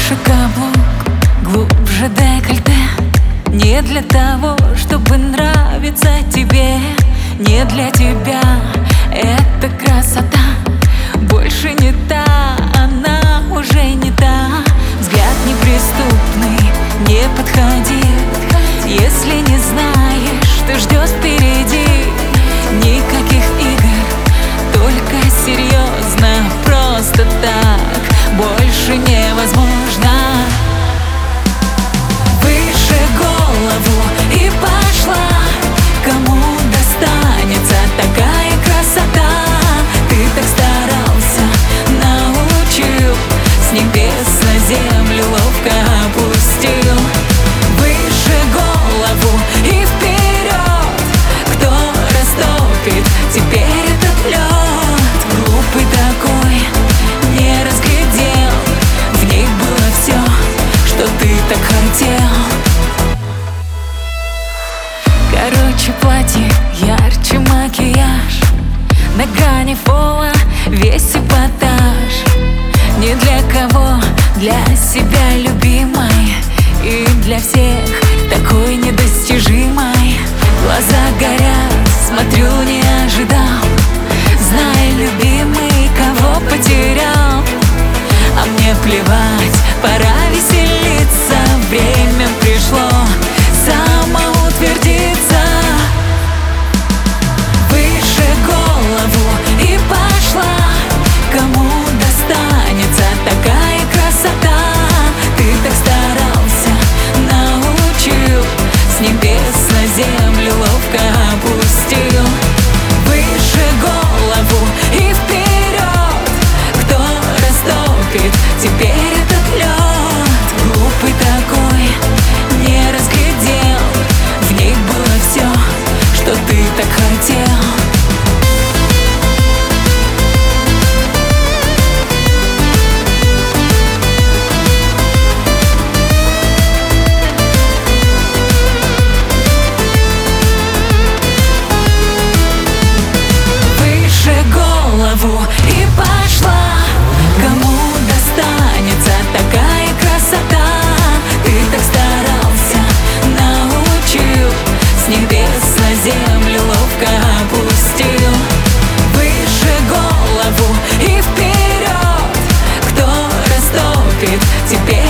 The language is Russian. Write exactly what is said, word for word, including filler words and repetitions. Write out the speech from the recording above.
Выше каблук, глубже декольте. Не для того, чтобы нравиться тебе, не для тебя эта красота. Больше не та, она уже не та. Взгляд неприступный, не подходи. Если не знаешь, что ждет впереди. Никаких игр, только серьезно, просто так больше невозможно. Выше голову и пошла, кому достанется такая красота. Ты так старался, научил, с небес на землю ловко опустил. Выше голову и вперед, кто растопит теперь этот лед? Глупый такой, не разглядел, в ней было все, что ты так хотел. Короче, платье, ярче макияж, на грани фола весь эпатаж. Не для кого, для себя любимой, и для всех такой недостижимой. Глаза горят, смотрю, не ожидал, зная, любимый, кого потерял. А мне плевать, пора веселиться, время пришло самоутвердиться. Выше голову и пошла, кому достанется такая красота. Ты так старался, научил, с небес на землю ловко опустил. Выше голову и вперед, кто растопит теперь этот лед? Глупый такой, не разглядел, в ней было все, что ты так хотел. И пошла, кому достанется такая красота. Ты так старался, научил, с небес на землю ловко опустил. Выше голову и вперед, кто растопит теперь